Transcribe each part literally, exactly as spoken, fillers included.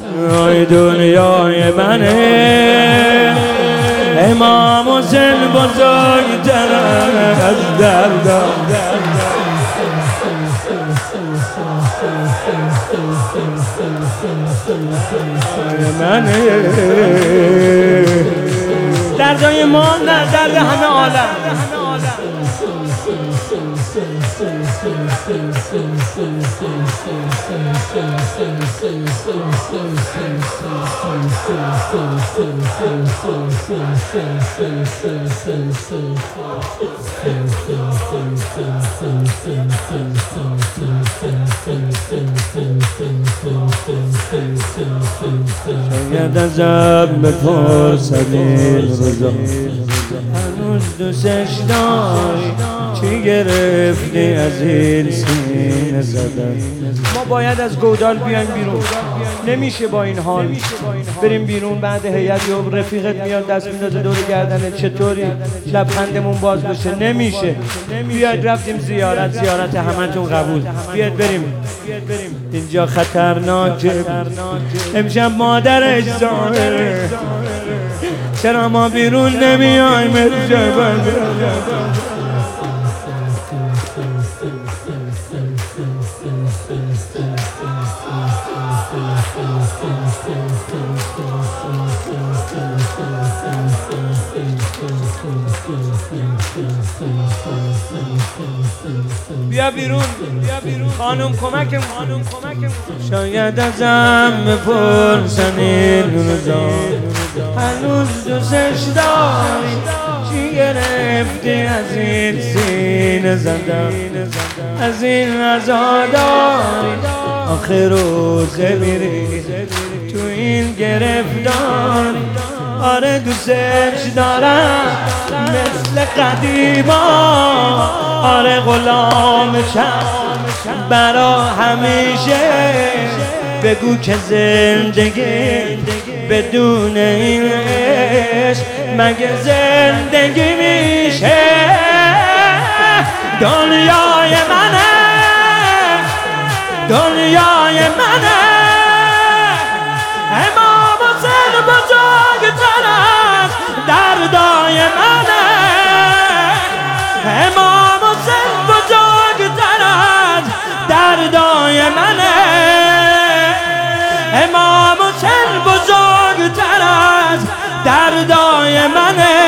ای دنیای منه امام حسین بزرگتر از دردم منه دردای ما نه درد همه عالم شاید ازم بپرسد این روزا هنوز دوستش داری چی گرفتی از این سینه زدن. ما باید از گودال بیایم بیرون، نمیشه با این حال بریم بیرون بعد هیئت یا رفیقت میاد دست میندازه دور گردنه چطوری لبخندمون باز بشه. نمیشه. بیاید رفتیم زیارت، زیارت همتون قبول. بیاید بریم اینجا خطرناکه. امشب مادرش ظاهره چرا ما بیرون نمیایم امشب. بیا بیرون، بیا بیرون خانم کمکم، خانم کمکم. شاید ازم بپرسن این روزا هنوز دوستش داری چی گرفتی از این سینه زدم، از این عزاداری آخر روزه میری تو این گرفتار. آره دوستش دارم مثل قدیما، آره غلامشم برا همیشه. بگو که زندگی بدون این عشق مگه زندگی میشه. دنیای منه، دنیای منه امام حسین بزرگتر از دردای منه. امام حسین بزرگتر از دردای منه. امام حسین بزرگتر از دردای منه.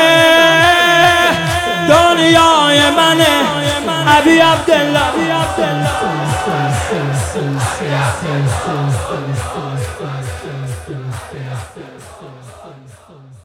دنیای منه ابی عبدالله.